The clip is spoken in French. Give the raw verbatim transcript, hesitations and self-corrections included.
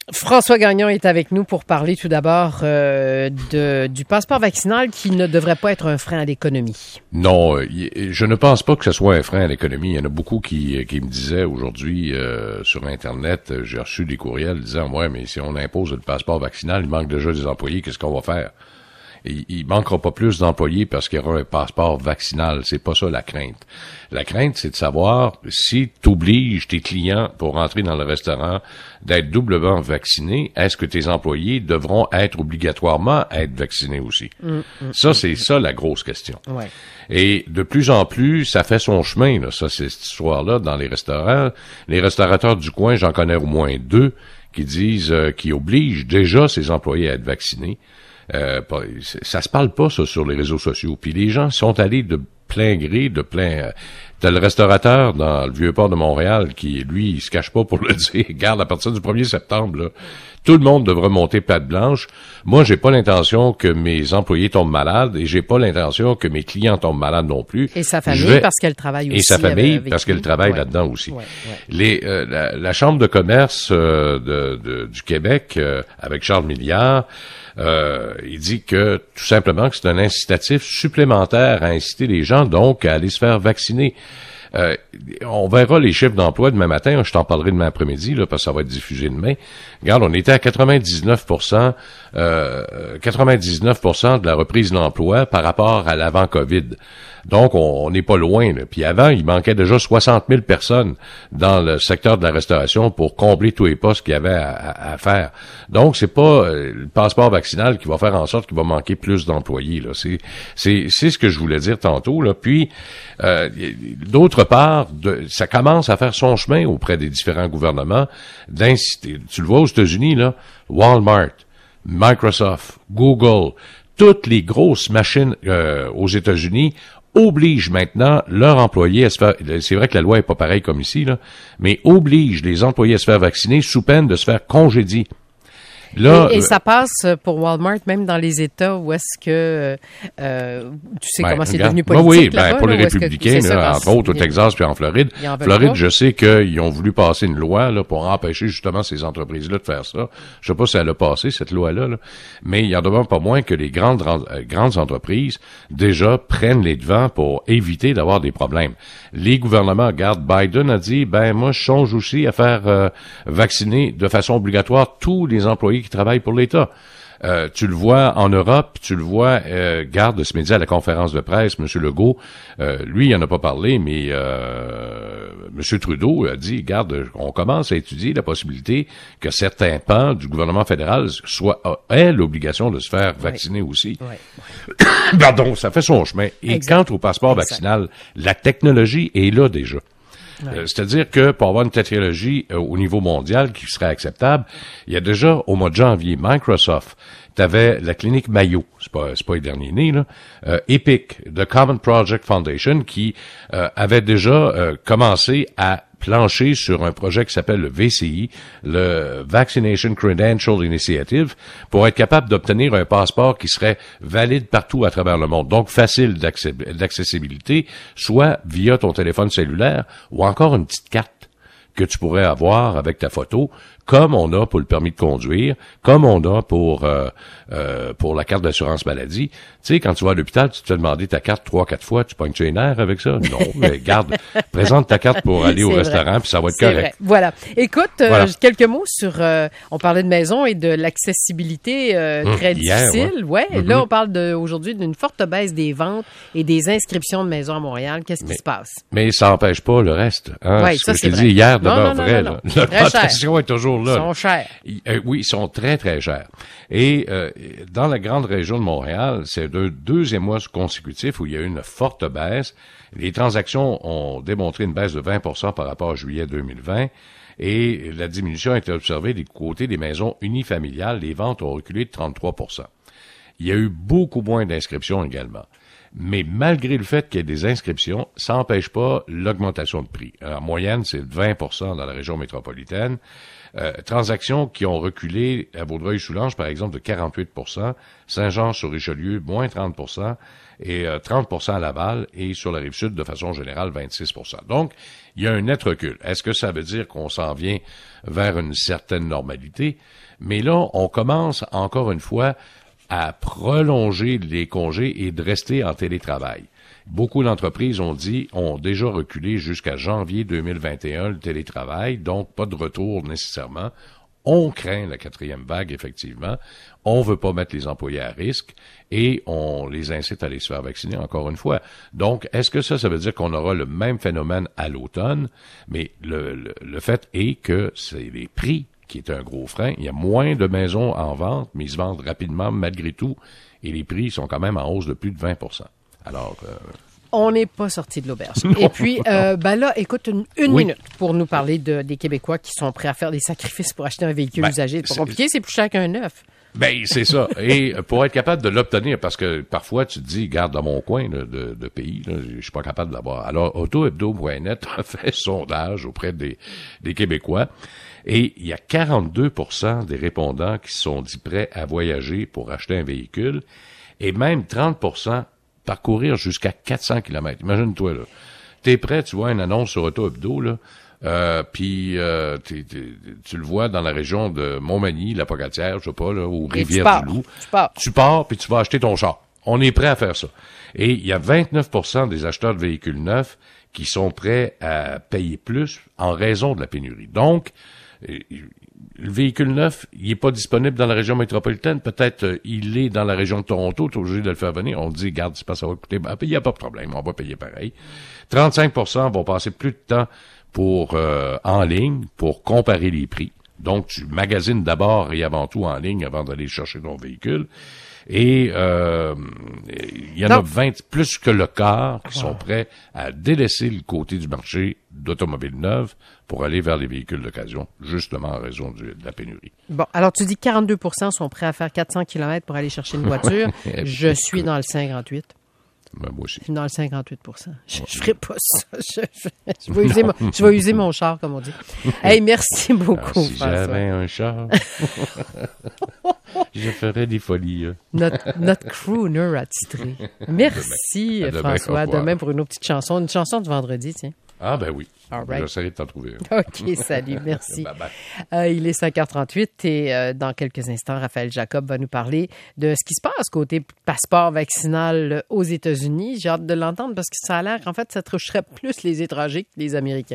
François Gagnon est avec nous pour parler tout d'abord euh, de, du passeport vaccinal qui ne devrait pas être un frein à l'économie. Non, je ne pense pas que ce soit un frein à l'économie. Il y en a beaucoup qui, qui me disaient aujourd'hui euh, sur Internet, j'ai reçu des courriels disant « Ouais, mais si on impose le passeport vaccinal, il manque déjà des employés, qu'est-ce qu'on va faire? » Il, il manquera pas plus d'employés parce qu'il y aura un passeport vaccinal. C'est pas ça la crainte. La crainte, c'est de savoir si tu obliges tes clients pour rentrer dans le restaurant d'être doublement vaccinés, est-ce que tes employés devront être obligatoirement être vaccinés aussi? Mmh, mmh, ça, c'est mmh. ça la grosse question. Ouais. Et de plus en plus, ça fait son chemin, là, ça, c'est cette histoire-là dans les restaurants. Les restaurateurs du coin, j'en connais au moins deux qui disent, euh, qui obligent déjà ses employés à être vaccinés. Euh, ça se parle pas, ça, sur les réseaux sociaux. Puis les gens sont allés de plein gré, de plein... Euh, t'as le restaurateur dans le Vieux-Port de Montréal qui, lui, il se cache pas pour le dire. Regarde, à partir du premier septembre, là, tout le monde devra monter patte blanche. Moi, j'ai pas l'intention que mes employés tombent malades et j'ai pas l'intention que mes clients tombent malades non plus. Et sa famille, vais... parce qu'elle travaille aussi. Et sa famille, avec parce qu'elle travaille ouais. là-dedans aussi. Ouais, ouais. Les, euh, la, la Chambre de commerce euh, de, de, du Québec, euh, avec Charles Milliard, Euh, il dit que tout simplement que c'est un incitatif supplémentaire à inciter les gens donc à aller se faire vacciner. Euh, on verra les chiffres d'emploi demain matin. Je t'en parlerai demain après-midi là, parce que ça va être diffusé demain. Regarde, on était à quatre-vingt-dix-neuf pour cent, euh, quatre-vingt-dix-neuf pour cent de la reprise de l'emploi par rapport à l'avant-Covid. Donc, on n'est pas loin. Là. Puis avant, il manquait déjà soixante mille personnes dans le secteur de la restauration pour combler tous les postes qu'il y avait à, à, à faire. Donc, c'est pas euh, le passeport vaccinal qui va faire en sorte qu'il va manquer plus d'employés. Là. C'est, c'est, c'est ce que je voulais dire tantôt. Là. Puis, euh, d'autre part, de, ça commence à faire son chemin auprès des différents gouvernements d'inciter. Tu le vois aux États-Unis, là, Walmart, Microsoft, Google, toutes les grosses machines euh, aux États-Unis oblige maintenant leurs employés à se faire, c'est vrai que la loi est pas pareille comme ici, là, mais oblige les employés à se faire vacciner sous peine de se faire congédier. Là, et, et ça passe pour Walmart, même dans les États où est-ce que, euh, tu sais ben, comment c'est devenu politique ben oui, là-bas, ben, pour là, les républicains, là, là, entre autres au Texas puis en Floride. En Floride, je sais qu'ils ont voulu passer une loi là, pour empêcher justement ces entreprises-là de faire ça. Je sais pas si elle a passé, cette loi-là, là, mais il y en demeure pas moins que les grandes, euh, grandes entreprises, déjà, prennent les devants pour éviter d'avoir des problèmes. Les gouvernements, regarde, Biden a dit, ben moi, je songe aussi à faire euh, vacciner de façon obligatoire tous les employés qui travaillent pour l'État. Euh, tu le vois en Europe, tu le vois, euh, garde ce midi à la conférence de presse, M. Legault, euh, lui, il en a pas parlé, mais euh, M. Trudeau a dit, garde, on commence à étudier la possibilité que certains pans du gouvernement fédéral soient, aient l'obligation de se faire vacciner oui. aussi. Oui. Pardon, ça fait son chemin. Et exact. Quant au passeport exact. Vaccinal, la technologie est là déjà. Ouais. Euh, c'est-à-dire que pour avoir une technologie euh, au niveau mondial qui serait acceptable, il y a déjà au mois de janvier, Microsoft, t'avais la clinique Mayo, c'est pas c'est pas les derniers nés là, euh, Epic, The Common Project Foundation qui euh, avait déjà euh, commencé à plancher sur un projet qui s'appelle le V C I, le Vaccination Credential Initiative, pour être capable d'obtenir un passeport qui serait valide partout à travers le monde, donc facile d'accessibilité, soit via ton téléphone cellulaire ou encore une petite carte que tu pourrais avoir avec ta photo, comme on a pour le permis de conduire, comme on a pour euh, euh, pour la carte d'assurance maladie. Tu sais, quand tu vas à l'hôpital, tu te fais demander ta carte trois, quatre fois, tu pognes-tu une nerf avec ça? Non, mais garde, présente ta carte pour aller au vrai. restaurant, puis ça va être C'est correct. Vrai. Voilà. Écoute, voilà. Euh, quelques mots sur, euh, on parlait de maison et de l'accessibilité euh, mmh, très hier, difficile. Ouais. ouais. Mm-hmm. Là, on parle de, aujourd'hui d'une forte baisse des ventes et des inscriptions de maisons à Montréal. Qu'est-ce mais, qui se passe? Mais ça n'empêche pas le reste. Hein? Oui, ça, ça, c'est je te vrai. dis hier non, demeure non, vrai. non, non, non. L'augmentation est toujours là. Ils sont chers. Euh, oui, ils sont très, très chers. Et euh, dans la grande région de Montréal, c'est le deuxième mois consécutif où il y a eu une forte baisse. Les transactions ont démontré une baisse de vingt pour cent par rapport à juillet deux mille vingt. Et la diminution a été observée du côté des maisons unifamiliales. Les ventes ont reculé de trente-trois pour cent. Il y a eu beaucoup moins d'inscriptions également. Mais malgré le fait qu'il y ait des inscriptions, ça n'empêche pas l'augmentation de prix. En moyenne, c'est vingt pour cent dans la région métropolitaine. Euh, transactions qui ont reculé à Vaudreuil-Soulanges, par exemple, de quarante-huit pour cent, Saint-Jean-sur-Richelieu, moins trente pour cent, et euh, trente pour cent à Laval, et sur la Rive-Sud, de façon générale, vingt-six pour cent. Donc, il y a un net recul. Est-ce que ça veut dire qu'on s'en vient vers une certaine normalité? Mais là, on commence, encore une fois, à prolonger les congés et de rester en télétravail. Beaucoup d'entreprises ont dit, ont déjà reculé jusqu'à janvier deux mille vingt et un le télétravail, donc pas de retour nécessairement. On craint la quatrième vague, effectivement. On veut pas mettre les employés à risque et on les incite à aller se faire vacciner encore une fois. Donc, est-ce que ça, ça veut dire qu'on aura le même phénomène à l'automne? Mais le, le, le fait est que c'est les prix qui est un gros frein. Il y a moins de maisons en vente, mais ils se vendent rapidement malgré tout, et les prix sont quand même en hausse de plus de vingt pour cent. Alors, euh, on n'est pas sorti de l'auberge. Et puis, euh, ben là, écoute, une, une oui. minute pour nous parler de, des Québécois qui sont prêts à faire des sacrifices pour acheter un véhicule ben, usagé. C'est pas compliqué, c'est plus cher qu'un neuf. Ben, c'est ça. Et pour être capable de l'obtenir, parce que parfois, tu te dis, garde dans mon coin là, de, de pays, là, je suis pas capable de l'avoir. Alors, autohebdo point net a fait sondage auprès des, des Québécois. Et il y a quarante-deux pour cent des répondants qui se sont dit prêts à voyager pour acheter un véhicule, et même trente pour cent parcourir jusqu'à quatre cents kilomètres. Imagine-toi, là. T'es prêt, tu vois une annonce sur Auto-Hebdo, là, euh, puis euh, t'es, t'es, tu le vois dans la région de Montmagny, la Pocatière, je sais pas, là, ou Rivière-du-Loup. Tu pars. Tu pars, puis tu vas acheter ton char. On est prêt à faire ça. Et il y a vingt-neuf pour cent des acheteurs de véhicules neufs qui sont prêts à payer plus en raison de la pénurie. Donc, le véhicule neuf, il est pas disponible dans la région métropolitaine. Peut-être euh, il est dans la région de Toronto. Tu es obligé de le faire venir. On dit, garde, c'est pas ça va coûter. Ben, il n'y a pas de problème. On va payer pareil. trente-cinq pour cent vont passer plus de temps pour euh, en ligne pour comparer les prix. Donc, tu magasines d'abord et avant tout en ligne avant d'aller chercher ton véhicule. Et euh, il y en non. a vingt, plus que le quart, qui wow. sont prêts à délaisser le côté du marché d'automobiles neuves pour aller vers les véhicules d'occasion, justement en raison du, de la pénurie. Bon, alors tu dis quarante-deux pour cent sont prêts à faire quatre cents kilomètres pour aller chercher une voiture. Je suis dans le cinquante-huit. Ben, moi aussi. Je suis dans le cinquante-huit pour cent. Je ne ferai pas ça. Je, je, je, vais user mon, je vais user mon char, comme on dit. Hey, merci beaucoup, alors, si François. J'avais un char, je ferais des folies. Hein. Notre, notre crooner attitré. Merci, à demain. François. À demain pour une autre petite chanson. Une chanson de vendredi, tiens. Ah, ben oui. Right. J'essaierai de t'en trouver. OK, salut, merci. Bye bye. Euh, il est cinq heures trente-huit et euh, dans quelques instants, Raphaël Jacob va nous parler de ce qui se passe côté passeport vaccinal aux États-Unis. J'ai hâte de l'entendre parce que ça a l'air qu'en fait, ça toucherait plus les étrangers que les Américains.